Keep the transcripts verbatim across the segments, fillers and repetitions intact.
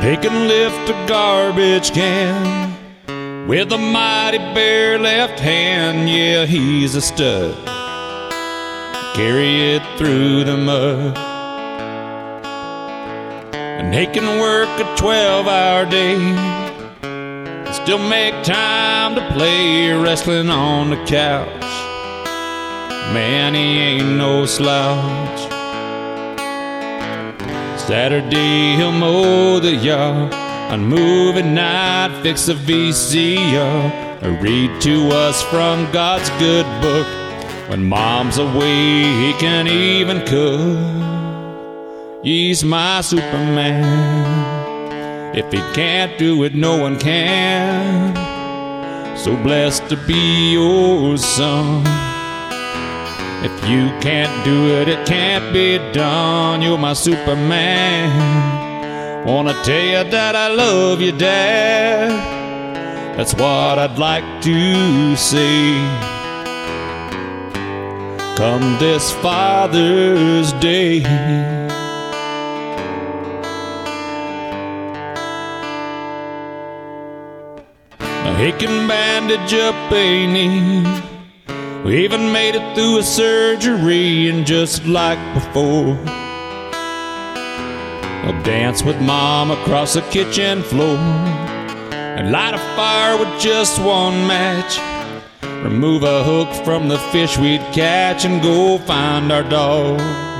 He can lift a garbage can with a mighty bare left hand. Yeah, he's a stud. Carry it through the mud. And he can work a twelve-hour day and still make time to play wrestling on the couch. Man, he ain't no slouch. Saturday he'll mow the yard, on movie night fix a V C R, or read to us from God's good book. When mom's away he can even cook. He's my Superman. If he can't do it, no one can. So blessed to be your son. If you can't do it, it can't be done. You're my Superman. Wanna tell you that I love you, Dad. That's what I'd like to say. Come this Father's Day. Now he can bandage up a knee. We even made it through a surgery, and just like before, I'll dance with Mom across the kitchen floor and light a fire with just one match. Remove a hook from the fish we'd catch and go find our dog.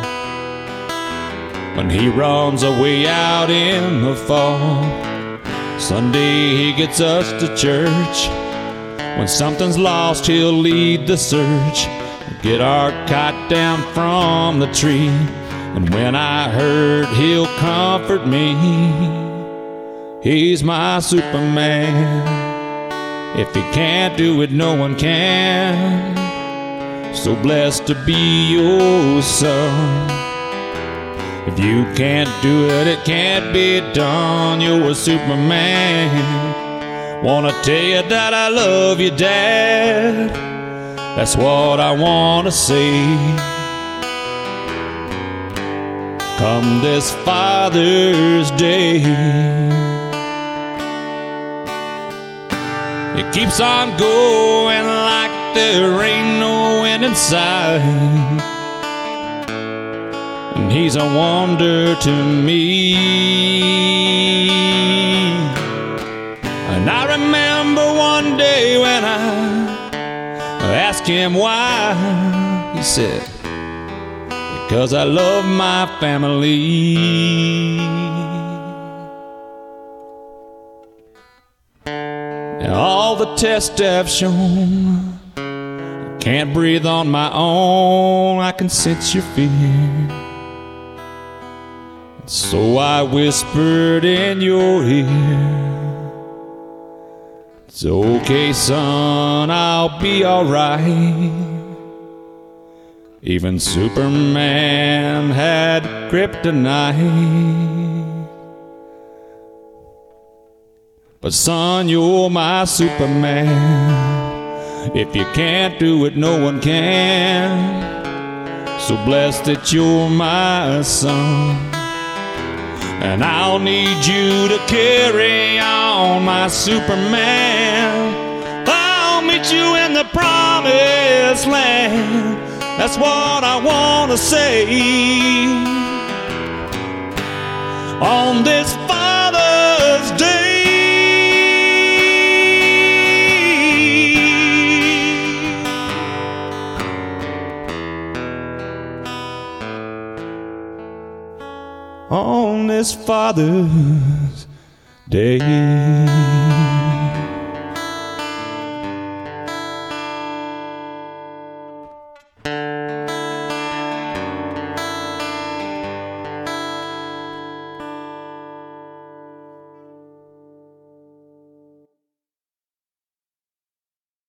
When he runs away out in the fall, Sunday he gets us to church. When something's lost, he'll lead the search. Get our kite down from the tree, and when I hurt, he'll comfort me. He's my Superman. If he can't do it, no one can. So blessed to be your son. If you can't do it, it can't be done. You're a Superman. Wanna tell you that I love you, Dad. That's what I wanna say. Come this Father's Day. It keeps on going like there ain't no end in sight. And he's a wonder to me. And I remember one day when I asked him why. He said, because I love my family. Now all the tests have shown I can't breathe on my own. I can sense your fear. So I whispered in your ear, it's okay, son, I'll be alright. Even Superman had kryptonite. But son, you're my Superman. If you can't do it, no one can. So blessed that you're my son. And I'll need you to carry on, my Superman. I'll meet you in the promised land. That's what I want to say. On this Father's Day. On this Father's Day.